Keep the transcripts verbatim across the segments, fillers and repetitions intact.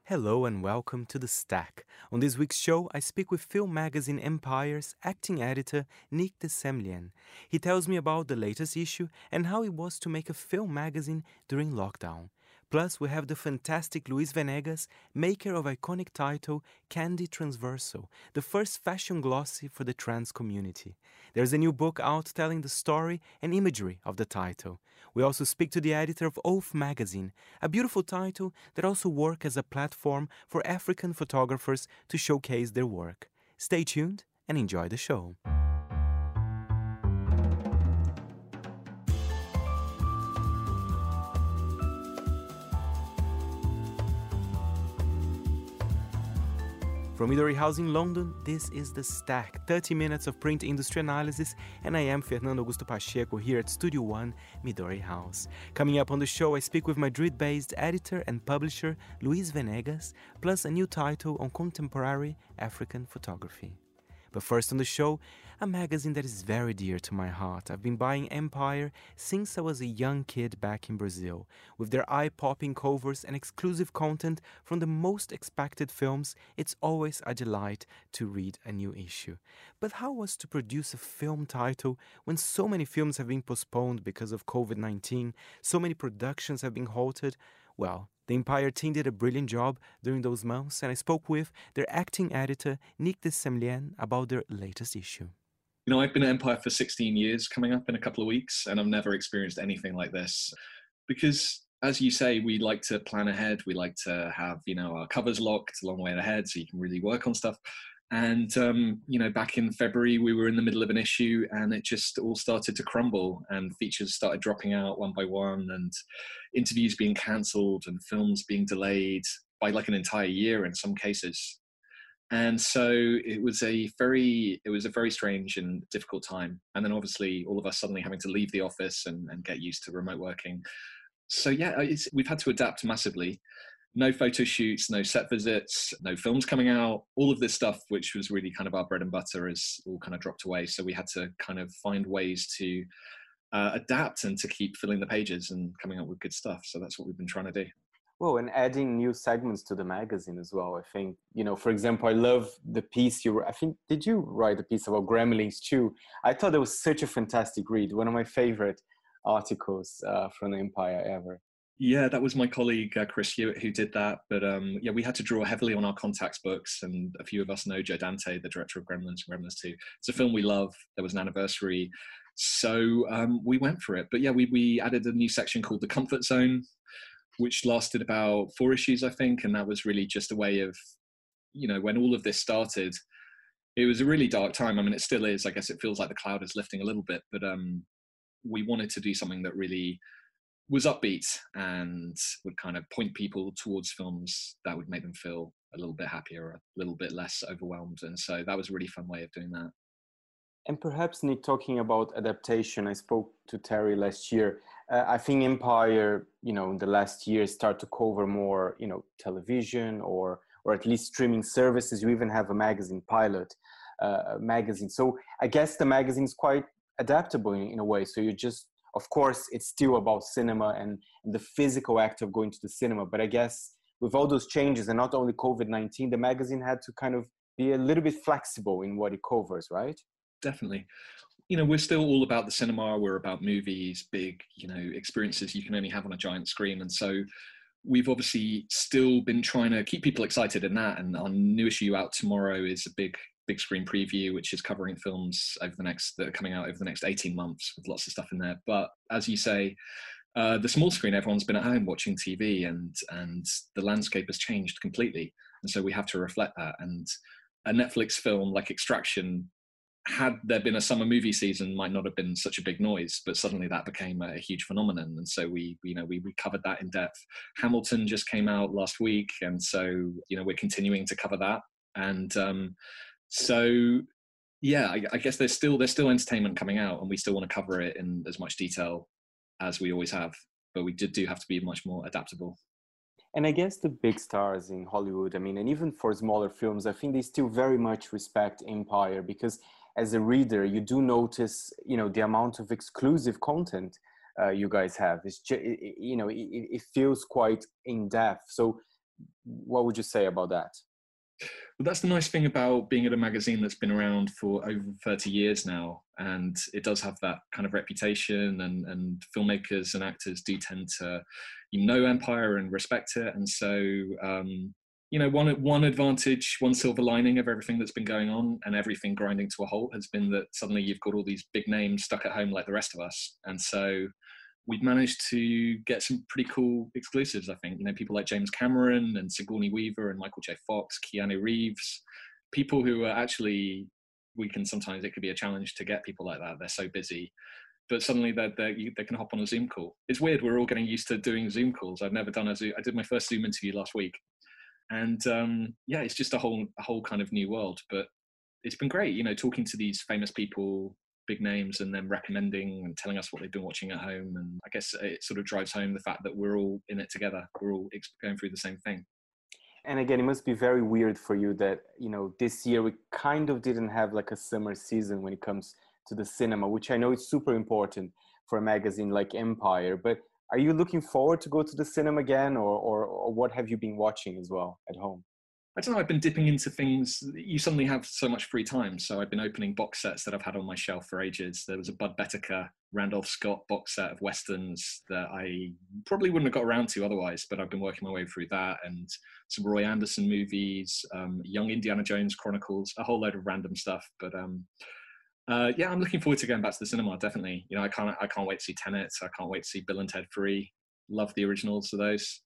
Hello and welcome to The Stack. On this week's show, I speak with film magazine Empire's acting editor Nick de Semlyen. He tells me about the latest issue and how it was to make a film magazine during lockdown. Plus, we have the fantastic Luis Venegas, maker of iconic title Candy Transversal, the first fashion glossy for the trans community. There's a new book out telling the story and imagery of the title. We also speak to the editor of Oath magazine, a beautiful title that also works as a platform for African photographers to showcase their work. Stay tuned and enjoy the show. From Midori House in London, this is The Stack, thirty minutes of print industry analysis, and I am Fernando Augusto Pacheco here at Studio One, Midori House. Coming up on the show, I speak with Madrid-based editor and publisher Luis Venegas, plus a new title on contemporary African photography. But first on the show, a magazine that is very dear to my heart. I've been buying Empire since I was a young kid back in Brazil. With their eye-popping covers and exclusive content from the most expected films, it's always a delight to read a new issue. But how was to produce a film title when so many films have been postponed because of covid nineteen, so many productions have been halted? Well, the Empire team did a brilliant job during those months, and I spoke with their acting editor, Nick de Semlyen, about their latest issue. You know, I've been at Empire for sixteen years, coming up in a couple of weeks, and I've never experienced anything like this. Because, as you say, we like to plan ahead. We like to have, you know, our covers locked a long way ahead so you can really work on stuff. And, um, you know, back in February, we were in the middle of an issue and it just all started to crumble and features started dropping out one by one and interviews being cancelled and films being delayed by like an entire year in some cases. And so it was a very, it was a very strange and difficult time. And then obviously all of us suddenly having to leave the office and, and get used to remote working. So yeah, it's, we've had to adapt massively. No photo shoots, no set visits, no films coming out. All of this stuff, which was really kind of our bread and butter, has all kind of dropped away. So we had to kind of find ways to uh, adapt and to keep filling the pages and coming up with good stuff. So that's what we've been trying to do. Well, and adding new segments to the magazine as well. I think, you know, for example, I love the piece you were, I think, did you write a piece about Gremlins too? I thought it was such a fantastic read. One of my favorite articles uh, from the Empire ever. Yeah, that was my colleague, uh, Chris Hewitt, who did that. But um, yeah, we had to draw heavily on our contacts books. And a few of us know Joe Dante, the director of Gremlins and Gremlins two. It's a film we love. There was an anniversary. So um, we went for it. But yeah, we, we added a new section called The Comfort Zone, which lasted about four issues, I think. And that was really just a way of, you know, when all of this started, it was a really dark time. I mean, it still is. I guess it feels like the cloud is lifting a little bit. But um, we wanted to do something that really was upbeat and would kind of point people towards films that would make them feel a little bit happier, a little bit less overwhelmed. And so that was a really fun way of doing that. And perhaps, Nick, talking about adaptation, I spoke to Terry last year. Uh, I think Empire, you know, in the last year start to cover more, you know, television or or at least streaming services. You even have a magazine, Pilot uh, magazine. So I guess the magazine is quite adaptable in, in a way. So you just, of course, it's still about cinema and, and the physical act of going to the cinema. But I guess with all those changes and not only covid nineteen, the magazine had to kind of be a little bit flexible in what it covers, right? Definitely. You know, we're still all about the cinema. We're about movies, big, you know, experiences you can only have on a giant screen. And so we've obviously still been trying to keep people excited in that. And our new issue out tomorrow is a big, big screen preview, which is covering films over the next, that are coming out over the next eighteen months with lots of stuff in there. But as you say, uh, the small screen, everyone's been at home watching T V and, and the landscape has changed completely. And so we have to reflect that. And a Netflix film like Extraction, had there been a summer movie season, might not have been such a big noise, but suddenly that became a, a huge phenomenon. And so we, you know, we, we covered that in depth. Hamilton just came out last week. And so, you know, we're continuing to cover that. And um, so, yeah, I, I guess there's still, there's still entertainment coming out and we still want to cover it in as much detail as we always have, but we did do have to be much more adaptable. And I guess the big stars in Hollywood, I mean, and even for smaller films, I think they still very much respect Empire because as a reader, you do notice, you know, the amount of exclusive content uh, you guys have. It's just, you know, it, it feels quite in depth. So what would you say about that? Well, that's the nice thing about being at a magazine that's been around for over thirty years now, and it does have that kind of reputation, and, and filmmakers and actors do tend to, you know, Empire and respect it. And so, um, you know, one, one advantage, one silver lining of everything that's been going on and everything grinding to a halt has been that suddenly you've got all these big names stuck at home like the rest of us. And so we've managed to get some pretty cool exclusives, I think. You know, people like James Cameron and Sigourney Weaver and Michael J. Fox, Keanu Reeves, people who are actually, we can sometimes, it could be a challenge to get people like that. They're so busy. But suddenly they're, they're, you, they can hop on a Zoom call. It's weird, we're all getting used to doing Zoom calls. I've never done a Zoom, I did my first Zoom interview last week. And um, yeah, it's just a whole, a whole kind of new world. But it's been great, you know, talking to these famous people, big names, and then recommending and telling us what they've been watching at home. And I guess it sort of drives home the fact that we're all in it together. We're all going through the same thing. And again, it must be very weird for you that, you know, this year we kind of didn't have like a summer season when it comes to the cinema, which I know is super important for a magazine like Empire. But are you looking forward to go to the cinema again, or, or, or what have you been watching as well at home? I don't know, I've been dipping into things. You suddenly have so much free time. So I've been opening box sets that I've had on my shelf for ages. There was a Bud Bettaker, Randolph Scott box set of Westerns that I probably wouldn't have got around to otherwise, but I've been working my way through that, and some Roy Andersson movies, um, Young Indiana Jones Chronicles, a whole load of random stuff. But um, uh, yeah, I'm looking forward to going back to the cinema, definitely. You know, I can't, I can't wait to see Tenet. I can't wait to see Bill and Ted three. Love the originals of those.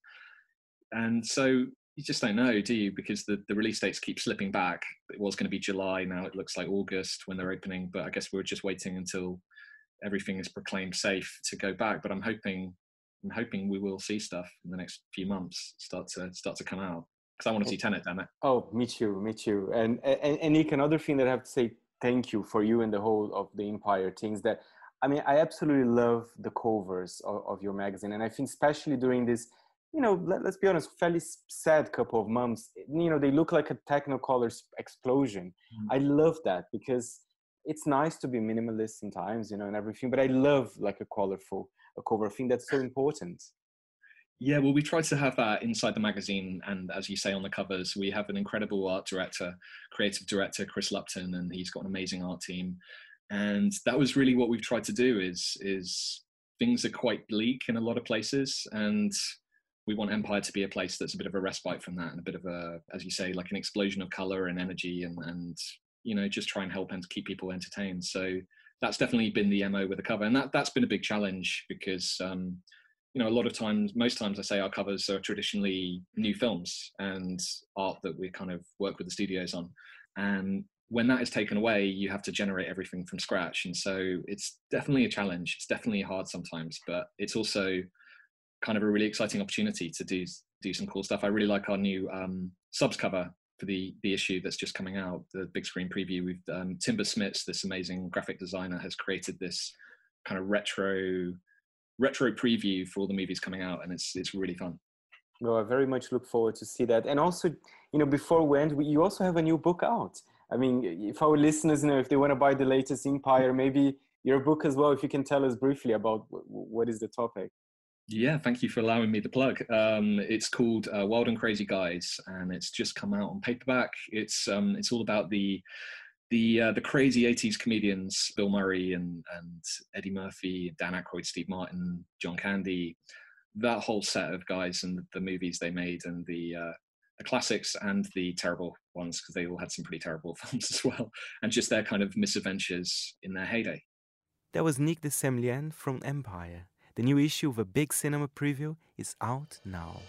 And so, you just don't know, do you? Because the, the release dates keep slipping back. It was going to be July, now it looks like August when they're opening, but I guess we're just waiting until everything is proclaimed safe to go back. But I'm hoping, I'm hoping we will see stuff in the next few months start to start to come out, because I want to see Tenet, damn it. Oh, me too, me too. And, and and Nick, another thing that I have to say thank you for you and the whole of the Empire things that, I mean, I absolutely love the covers of, of your magazine, and I think especially during this, you know, let, let's be honest, fairly sad couple of months, you know, they look like a Technicolor explosion. Mm. I love that because it's nice to be minimalist sometimes, you know, and everything, but I love like a colorful a cover. I think that's so important. Yeah, well, we try to have that inside the magazine, and as you say on the covers, we have an incredible art director, creative director, Chris Lupton, and he's got an amazing art team. And that was really what we've tried to do is, is things are quite bleak in a lot of places, and we want Empire to be a place that's a bit of a respite from that, and a bit of a, as you say, like an explosion of color and energy, and, and you know, just try and help and keep people entertained. So that's definitely been the M O with the cover, and that, that's been a big challenge because, um, you know, a lot of times, most times I say our covers are traditionally new films and art that we kind of work with the studios on. And when that is taken away, you have to generate everything from scratch. And so it's definitely a challenge. It's definitely hard sometimes, but it's also kind of a really exciting opportunity to do do some cool stuff. I really like our new um, subs cover for the the issue that's just coming out, the big screen preview. We've um, Timber Smits, this amazing graphic designer, has created this kind of retro retro preview for all the movies coming out, and it's it's really fun. Well, I very much look forward to see that. And also, you know, before we end, we, you also have a new book out. I mean, if our listeners, you know, if they want to buy the latest Empire, maybe your book as well, if you can tell us briefly about what is the topic. Yeah, thank you for allowing me the plug. Um, it's called uh, Wild and Crazy Guys, and it's just come out on paperback. It's um, it's all about the the uh, the crazy eighties comedians, Bill Murray and and Eddie Murphy, Dan Aykroyd, Steve Martin, John Candy, that whole set of guys and the movies they made, and the uh, the classics and the terrible ones, because they all had some pretty terrible films as well, and just their kind of misadventures in their heyday. That was Nick de Semlyen from Empire. The new issue of a big cinema preview is out now.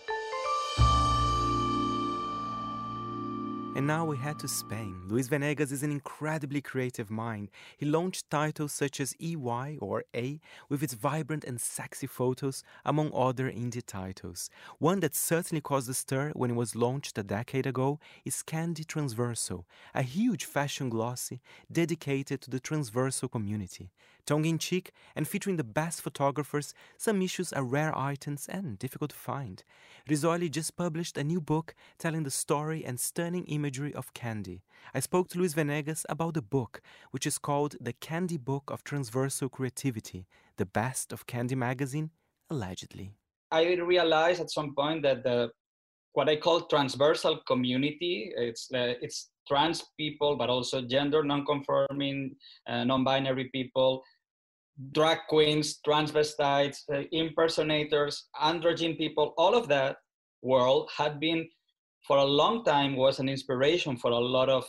And now we head to Spain. Luis Venegas is an incredibly creative mind. He launched titles such as E Y or A with its vibrant and sexy photos, among other indie titles. One that certainly caused a stir when it was launched a decade ago is Candy Transversal, a huge fashion glossy dedicated to the transversal community. Tongue-in-cheek and featuring the best photographers, some issues are rare items and difficult to find. Rizzoli just published a new book telling the story and stunning imagery of Candy. I spoke to Luis Venegas about the book, which is called The Candy Book of Transversal Creativity, the best of Candy magazine, allegedly. I realized at some point that the what I call transversal community. It's uh, it's trans people, but also gender non-conforming, uh, non-binary people, drag queens, transvestites, uh, impersonators, androgyne people. All of that world had been, for a long time, was an inspiration for a lot of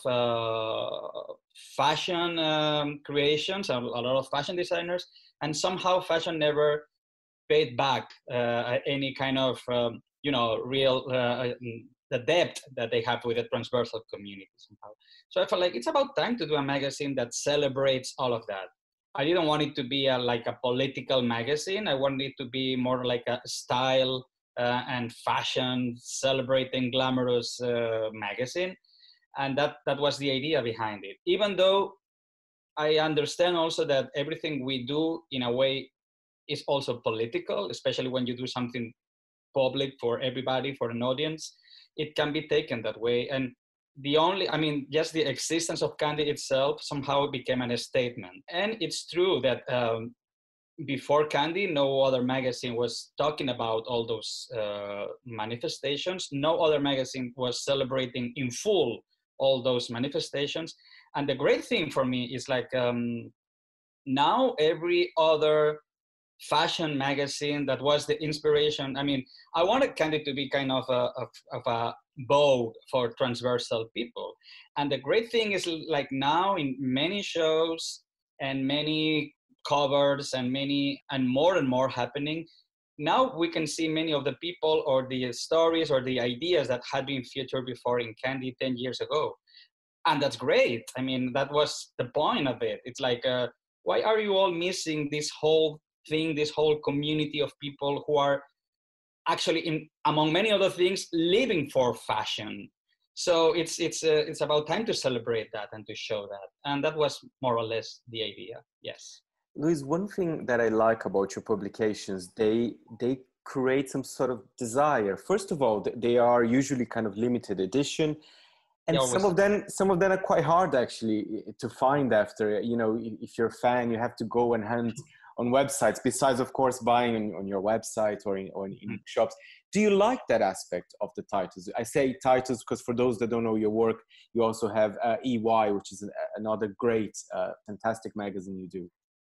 uh, fashion um, creations, a, a lot of fashion designers, and somehow fashion never paid back uh, any kind of um, you know real uh, the depth that they have with the transversal community somehow. So I felt like it's about time to do a magazine that celebrates all of that. I didn't want it to be a, like a political magazine. I wanted it to be more like a style uh, and fashion celebrating glamorous uh, magazine, and that that was the idea behind it. Even though I understand also that everything we do in a way is also political, especially when you do something public for everybody, for an audience, it can be taken that way. And the only, I mean, just the existence of Candy itself somehow became a statement. And it's true that um, before Candy, no other magazine was talking about all those uh, manifestations. No other magazine was celebrating in full all those manifestations. And the great thing for me is like um, now every other fashion magazine that was the inspiration. I mean, I wanted Candy to be kind of a, of, of a bow for transversal people. And the great thing is like now in many shows and many covers and many and more and more happening, now we can see many of the people or the stories or the ideas that had been featured before in Candy ten years ago. And that's great. I mean, that was the point of it. It's like, uh, why are you all missing this whole thing, this whole community of people who are actually, in among many other things, living for fashion? So it's it's uh, it's about time to celebrate that and to show that. And that was more or less the idea. Yes. Luis, one thing that I like about your publications, they they create some sort of desire. First of all, they are usually kind of limited edition. And Yeah, some was, of them, some of them are quite hard actually to find after. You know, if you're a fan, you have to go and hunt on websites. Besides, of course, buying on, on your website or in, or in, in shops. Do you like that aspect of the titles? I say titles because for those that don't know your work, you also have uh, E Y, which is an, another great, uh, fantastic magazine you do.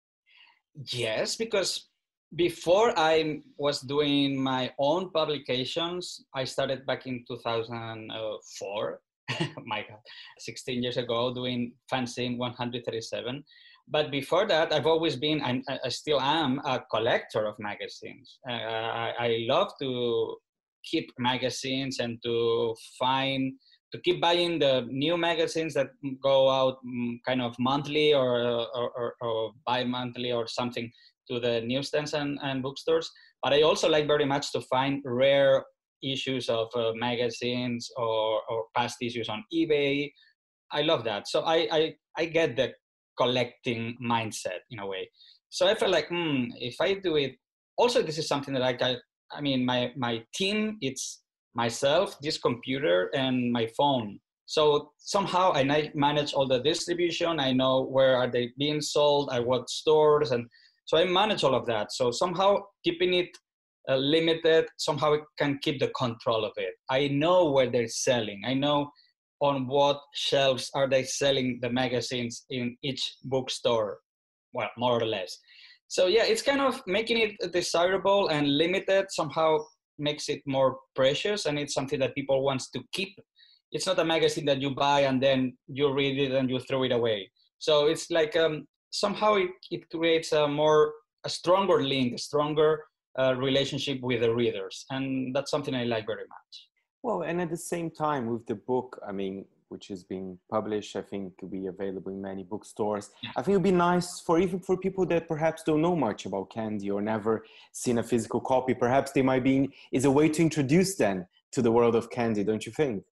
Yes, because before I was doing my own publications, I started back in two thousand four. My God, sixteen years ago, doing Fanzine one thirty-seven. But before that, I've always been, and I still am, a collector of magazines. Uh, I, I love to keep magazines and to find, to keep buying the new magazines that go out kind of monthly or, or, or, or bi-monthly or something to the newsstands and, and bookstores. But I also like very much to find rare issues of uh, magazines or, or past issues on eBay. I love that. So I, I, I get the collecting mindset in a way. So I felt like, hmm, if I do it, also this is something that I got, I mean, my, my team, it's myself, this computer and my phone. So somehow I manage all the distribution. I know where are they being sold, at what stores. And so I manage all of that. So somehow keeping it Uh, limited, somehow it can keep the control of it. I know where they're selling. I know on what shelves are they selling the magazines in each bookstore, well, more or less. So yeah, it's kind of making it desirable and limited somehow makes it more precious, and it's something that people want to keep. It's not a magazine that you buy and then you read it and you throw it away. So it's like um, somehow it, it creates a more, a stronger link, a stronger Uh, relationship with the readers, and that's something I like very much. Well, and at the same time with the book, I mean, which is being published, I think will be available in many bookstores. Yeah. I think it would be nice for even for people that perhaps don't know much about Candy or never seen a physical copy. Perhaps they might be is a way to introduce them to the world of Candy, don't you think?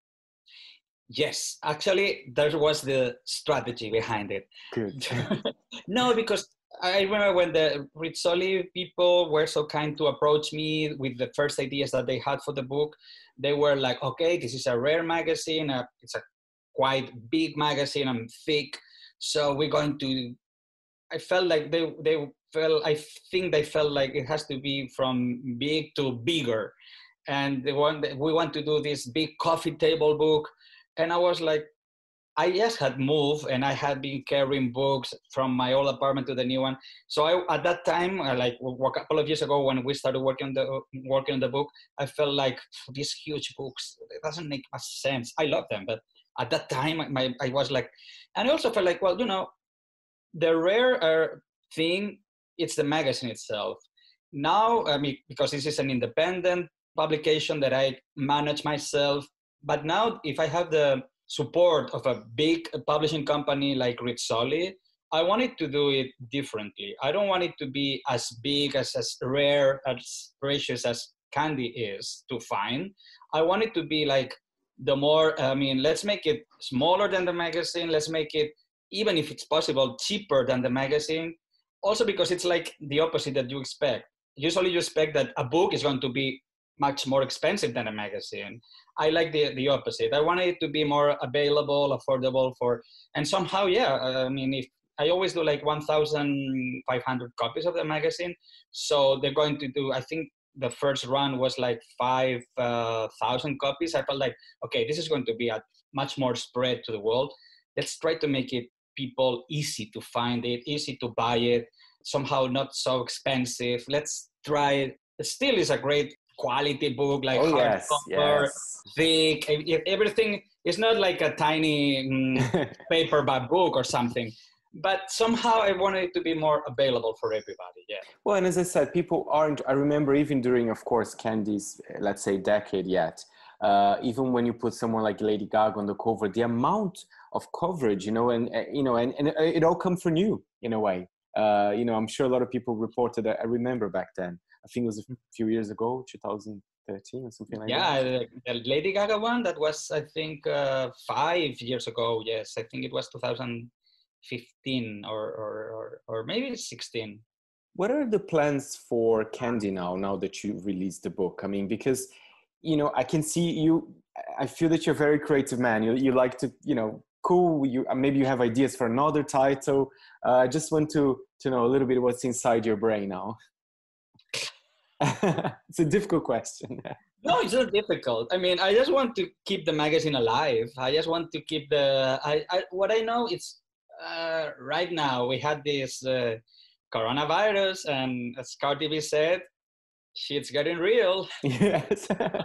Yes, actually, that was the strategy behind it. Good. No, because I remember when the Rizzoli people were so kind to approach me with the first ideas that they had for the book. They were like, okay, this is a rare magazine. Uh, it's a quite big magazine and thick. So we're going to, I felt like they, they felt, I think they felt like it has to be from big to bigger. and they want, we want to do this big coffee table book. And I was like, I just had moved and I had been carrying books from my old apartment to the new one. So I, at that time, uh, like a couple of years ago, when we started working on the working on the book, I felt like these huge books, it doesn't make much sense. I love them, but at that time, my, I was like, and I also felt like, well, you know, the rare uh, thing, it's the magazine itself. Now, I mean, because this is an independent publication that I manage myself, but now if I have the support of a big publishing company like Rizzoli, I wanted to do it differently. I don't want it to be as big, as, as rare, as precious as candy is to find. I want it to be like the more, I mean, let's make it smaller than the magazine. Let's make it, even if it's possible, cheaper than the magazine. Also because it's like the opposite that you expect. Usually you expect that a book is going to be much more expensive than a magazine. I like the, the opposite. I wanted it to be more available, affordable for, and somehow, yeah, I mean, if I always do like one thousand five hundred copies of the magazine. So they're going to do, I think the first run was like five thousand copies. I felt like, okay, this is going to be a much more spread to the world. Let's try to make it people easy to find it, easy to buy it, somehow not so expensive. Let's try it. It still is a great quality book, like oh, hardcover, yes, yes. thick. Everything is not like a tiny mm, paperback book or something. But somehow I wanted it to be more available for everybody, yeah. Well, and as I said, people aren't, I remember even during, of course, Candy's, let's say, decade yet, uh, even when you put someone like Lady Gaga on the cover, the amount of coverage, you know, and, uh, you know, and, and it all come from you in a way. Uh, you know, I'm sure a lot of people reported that. I remember back then, I think it was a few years ago, two thousand thirteen or something like yeah, that. Yeah, the Lady Gaga one, that was, I think, uh, five years ago. Yes, I think it was two thousand fifteen or, or, or, or maybe sixteen. What are the plans for Candy now, now that you released the book? I mean, because, you know, I can see you, I feel that you're a very creative man. You, you like to, you know, cool, you, maybe you have ideas for another title. Uh, I just want to, to know a little bit what's inside your brain now. It's a difficult question. No, it's not difficult. I mean, I just want to keep the magazine alive. I just want to keep the, I, I what I know is, uh, right now we had this uh, coronavirus, and as Cardi B said, shit's getting real. Yes.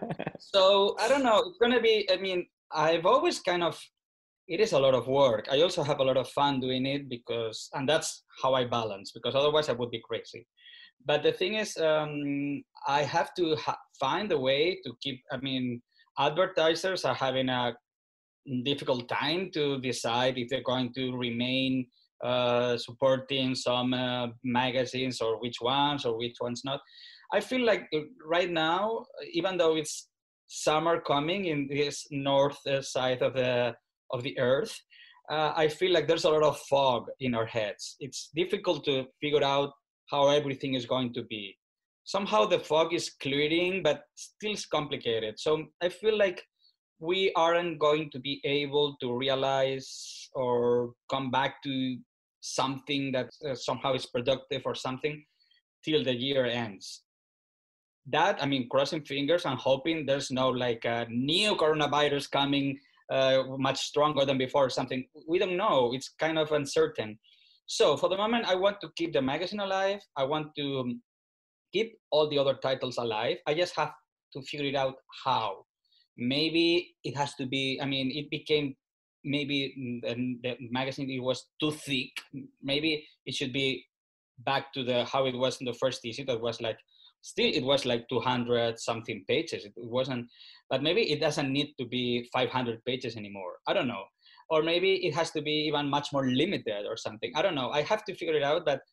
So I don't know, it's gonna be, I mean, I've always kind of, it is a lot of work. I also have a lot of fun doing it because, and that's how I balance, because otherwise I would be crazy. But the thing is, um, I have to ha- find a way to keep, I mean, advertisers are having a difficult time to decide if they're going to remain uh, supporting some uh, magazines or which ones or which ones not. I feel like right now, even though it's summer coming in this north side of the of the earth, uh, I feel like there's a lot of fog in our heads. It's difficult to figure out how everything is going to be. Somehow the fog is clearing, but still it's complicated. So I feel like we aren't going to be able to realize or come back to something that uh, somehow is productive or something till the year ends. That, I mean, crossing fingers and hoping there's no like a new coronavirus coming uh, much stronger than before or something. We don't know. It's kind of uncertain. So for the moment, I want to keep the magazine alive. I want to um, keep all the other titles alive. I just have to figure it out how. Maybe it has to be, I mean, it became, maybe the, the magazine, it was too thick. Maybe it should be back to the how it was in the first issue. That was like, still it was like two hundred something pages. It wasn't, but maybe it doesn't need to be five hundred pages anymore. I don't know. Or maybe it has to be even much more limited or something. I don't know. I have to figure it out, but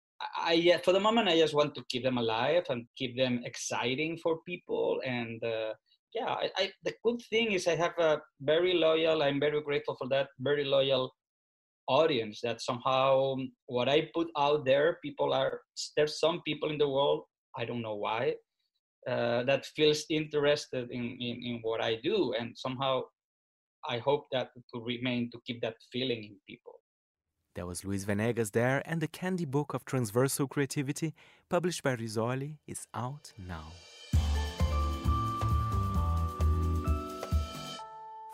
I, for the moment, I just want to keep them alive and keep them exciting for people. And uh, yeah, I, I, the good thing is I have a very loyal, I'm very grateful for that, very loyal audience that somehow what I put out there, people are, there's some people in the world, I don't know why, uh, that feels interested in, in, in what I do. And somehow I hope that to remain, to keep that feeling in people. That was Luis Venegas there, and the Candy Book of Transversal Creativity, published by Rizzoli, is out now.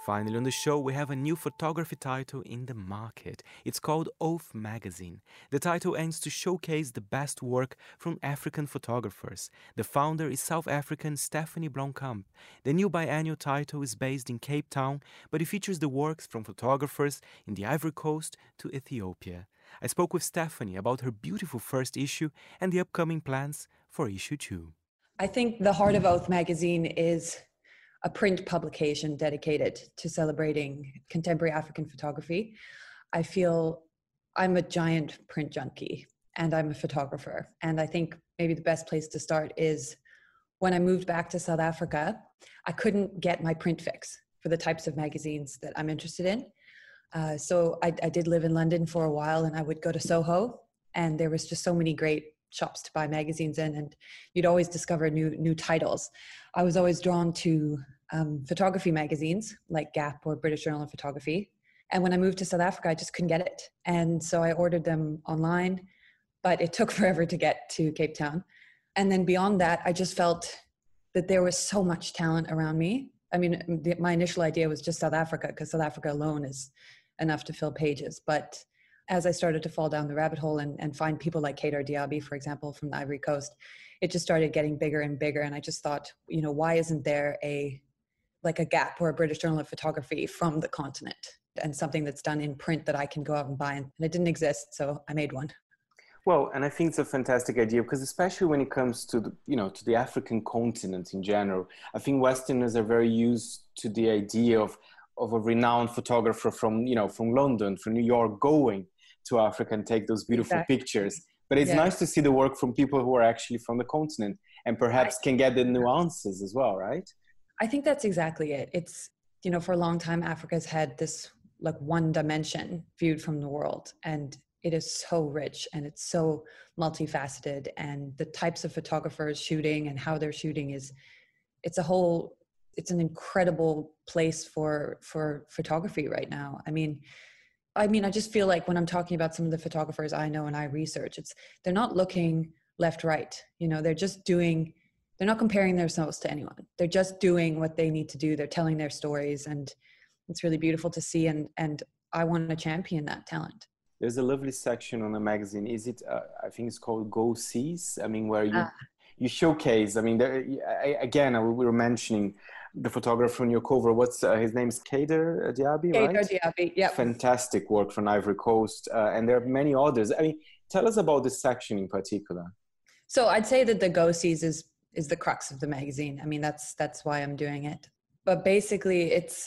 Finally on the show, we have a new photography title in the market. It's called Oath Magazine. The title aims to showcase the best work from African photographers. The founder is South African Stephanie Blomkamp. The new biannual title is based in Cape Town, but it features the works from photographers in the Ivory Coast to Ethiopia. I spoke with Stephanie about her beautiful first issue and the upcoming plans for issue two. I think the heart of Oath Magazine is a print publication dedicated to celebrating contemporary African photography. I feel I'm a giant print junkie and I'm a photographer. And I think maybe the best place to start is when I moved back to South Africa, I couldn't get my print fix for the types of magazines that I'm interested in. Uh, so I, I did live in London for a while, and I would go to Soho, and there was just so many great shops to buy magazines in, and you'd always discover new new titles. I was always drawn to um, photography magazines like Gap or British Journal of Photography. And when I moved to South Africa, I just couldn't get it. And so I ordered them online, but it took forever to get to Cape Town. And then beyond that, I just felt that there was so much talent around me. I mean, the, my initial idea was just South Africa, because South Africa alone is enough to fill pages. But as I started to fall down the rabbit hole and, and find people like Kedar Diaby, for example, from the Ivory Coast, it just started getting bigger and bigger. And I just thought, you know, why isn't there a, like a Gap or a British Journal of Photography from the continent, and something that's done in print that I can go out and buy? And it didn't exist, so I made one. Well, and I think it's a fantastic idea, because especially when it comes to the, you know, to the African continent in general, I think Westerners are very used to the idea of of a renowned photographer from, you know, from London, from New York, going to Africa and take those beautiful Exactly. pictures. But it's Yeah. nice to see the work from people who are actually from the continent and perhaps can get the nuances as well, right? I think that's exactly it. It's, you know, for a long time, Africa's had this like one dimension viewed from the world, and it is so rich and it's so multifaceted, and the types of photographers shooting and how they're shooting is, it's a whole, it's an incredible place for, for photography right now. I mean, I mean, I just feel like when I'm talking about some of the photographers I know and I research, it's, they're not looking left, right, you know, they're just doing, they're not comparing themselves to anyone. They're just doing what they need to do. They're telling their stories, and it's really beautiful to see. And, and I want to champion that talent. There's a lovely section on the magazine. Is it, uh, I think it's called Go Seas. I mean, where you, ah. you showcase, I mean, there, I, again, we were mentioning the photographer on your cover. What's uh, his name's Kedar Diaby, right? Kedar Diaby, yeah. Fantastic work from Ivory Coast. Uh, and there are many others. I mean, tell us about this section in particular. So I'd say that the Go Seas is, is the crux of the magazine. I mean, that's, that's why I'm doing it. But basically it's,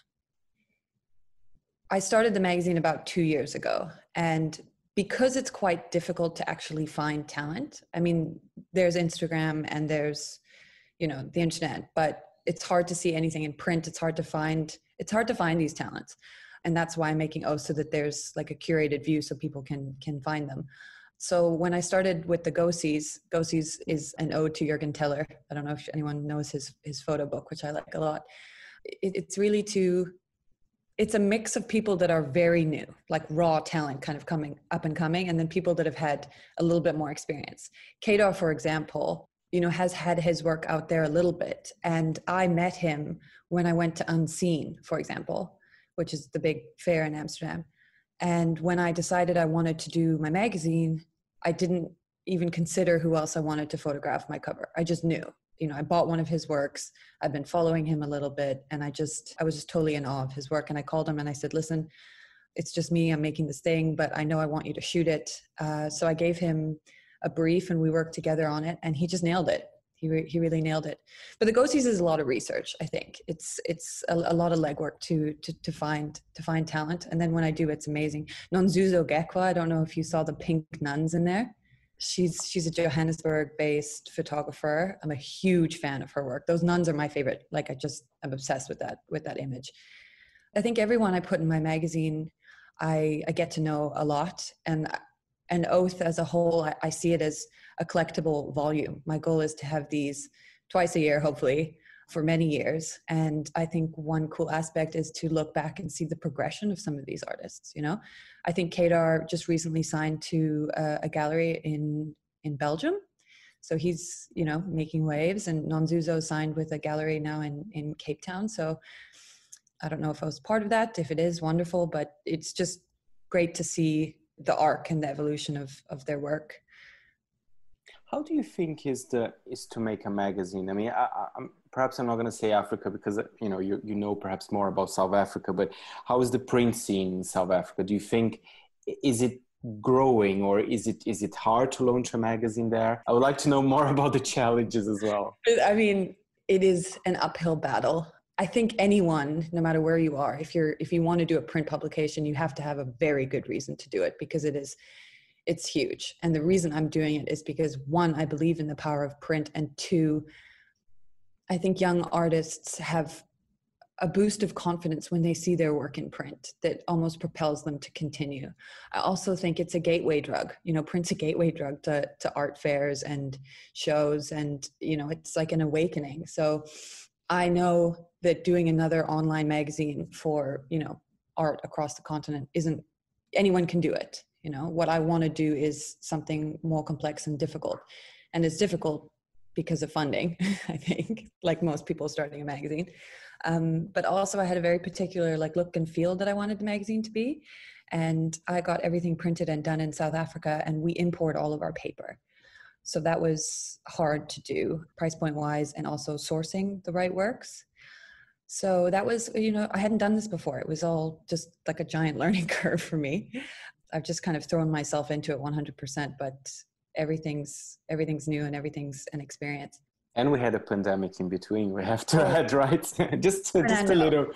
I started the magazine about two years ago, and because it's quite difficult to actually find talent. I mean, there's Instagram and there's, you know, the internet, but it's hard to see anything in print. It's hard to find, it's hard to find these talents. And that's why I'm making Oath, so that there's like a curated view so people can, can find them. So when I started with the Go Seas, Go Seas is an ode to Jürgen Teller. I don't know if anyone knows his, his photo book, which I like a lot. It, it's really to, it's a mix of people that are very new, like raw talent kind of coming up and coming, and then people that have had a little bit more experience. Kedar, for example, you know, has had his work out there a little bit. And I met him when I went to Unseen, for example, which is the big fair in Amsterdam. And when I decided I wanted to do my magazine, I didn't even consider who else I wanted to photograph my cover. I just knew, you know, I bought one of his works. I've been following him a little bit, and I just, I was just totally in awe of his work. And I called him and I said, listen, it's just me, I'm making this thing, but I know I want you to shoot it. Uh, so I gave him a brief and we worked together on it, and he just nailed it. He, re- he really nailed it. But the Go Seas is a lot of research. I think it's, it's a, a lot of legwork to, to, to find, to find talent. And then when I do, it's amazing. Nonzuzo Gekwa, I don't know if you saw the pink nuns in there. She's, she's a Johannesburg based photographer. I'm a huge fan of her work. Those nuns are my favorite. Like I just, I'm obsessed with that, with that image. I think everyone I put in my magazine, I, I get to know a lot. And And Oath as a whole, I, I see it as a collectible volume. My goal is to have these twice a year, hopefully, for many years. And I think one cool aspect is to look back and see the progression of some of these artists, you know? I think Kedar just recently signed to a, a gallery in, in Belgium. So he's, you know, making waves, and Nonzuzo signed with a gallery now in, in Cape Town. So I don't know if I was part of that. If it is, wonderful, but it's just great to see the arc and the evolution of, of their work. How do you think is the is to make a magazine? I mean, I, I, I'm, perhaps I'm not going to say Africa because, you know, you, you know perhaps more about South Africa, but how is the print scene in South Africa? Do you think, is it growing, or is it is it hard to launch a magazine there? I would like to know more about the challenges as well. I mean, it is an uphill battle. I think anyone, no matter where you are, if you're if you want to do a print publication, you have to have a very good reason to do it, because it is it's huge. And the reason I'm doing it is because, one, I believe in the power of print, and two, I think young artists have a boost of confidence when they see their work in print that almost propels them to continue. I also think it's a gateway drug. You know, print's a gateway drug to, to art fairs and shows, and, you know, it's like an awakening. So I know that doing another online magazine for, you know, art across the continent isn't, anyone can do it. You know, what I want to do is something more complex and difficult. And it's difficult because of funding, I think, like most people starting a magazine. Um, but also I had a very particular like look and feel that I wanted the magazine to be. And I got everything printed and done in South Africa, and we import all of our paper. So that was hard to do, price point wise, and also sourcing the right works. So that was, you know, I hadn't done this before. It was all just like a giant learning curve for me. I've just kind of thrown myself into it one hundred percent, but everything's everything's new and everything's an experience. And we had a pandemic in between, we have to add, right? just just a little.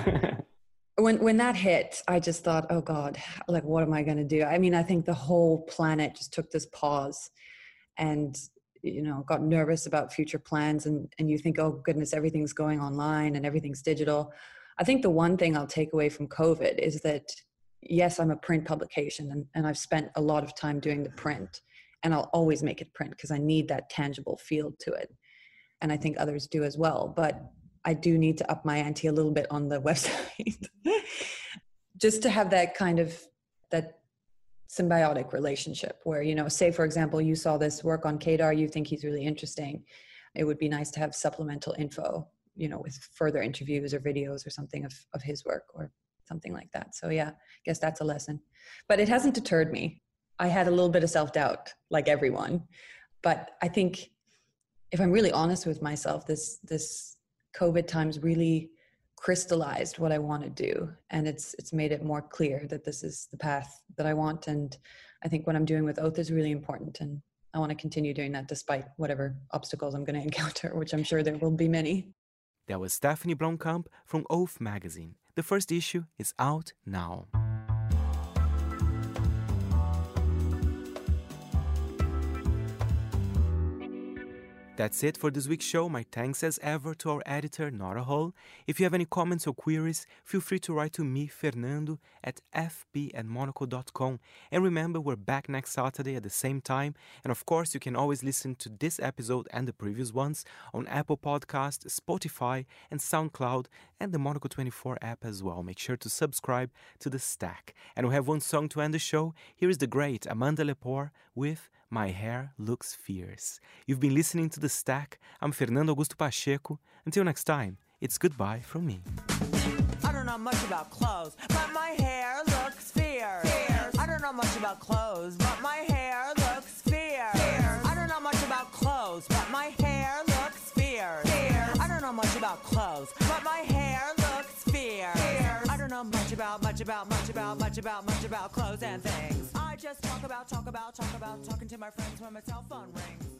when when that hit, I just thought, oh God, like, what am I going to do? I mean, I think the whole planet just took this pause and, you know, got nervous about future plans. And, and you think, oh goodness, everything's going online and everything's digital. I think the one thing I'll take away from COVID is that, yes, I'm a print publication, and, and I've spent a lot of time doing the print, and I'll always make it print because I need that tangible feel to it. And I think others do as well. But I do need to up my ante a little bit on the website just to have that kind of, that symbiotic relationship where, you know, say, for example, you saw this work on Kedar, you think he's really interesting. It would be nice to have supplemental info, you know, with further interviews or videos or something of, of his work or something like that. So yeah, I guess that's a lesson. But it hasn't deterred me. I had a little bit of self-doubt, like everyone. But I think if I'm really honest with myself, this this COVID times really crystallized what I want to do. And it's it's made it more clear that this is the path that I want. And I think what I'm doing with Oath is really important. And I want to continue doing that despite whatever obstacles I'm going to encounter, which I'm sure there will be many. That was Stephanie Blomkamp from Oath magazine. The first issue is out now. That's it for this week's show. My thanks as ever to our editor, Nora Hull. If you have any comments or queries, feel free to write to me, Fernando, at f b at monaco dot com. And remember, we're back next Saturday at the same time. And of course, you can always listen to this episode and the previous ones on Apple Podcasts, Spotify, and SoundCloud, and the Monaco twenty-four app as well. Make sure to subscribe to The Stack. And we have one song to end the show. Here is the great Amanda Lepore with My Hair Looks Fierce. You've been listening to The Stack. I'm Fernando Augusto Pacheco. Until next time, it's goodbye from me. I don't know much about clothes, but my hair looks fierce. fierce. I don't know much about clothes, but my hair looks fierce. fierce. I don't know much about clothes, but my hair looks fierce. fierce. I don't know much about clothes, but my hair looks fierce. fierce. I don't know much about, much about, much about, much about, much about clothes and things. I just talk about, talk about, talk about, talking to my friends when my cell phone rings.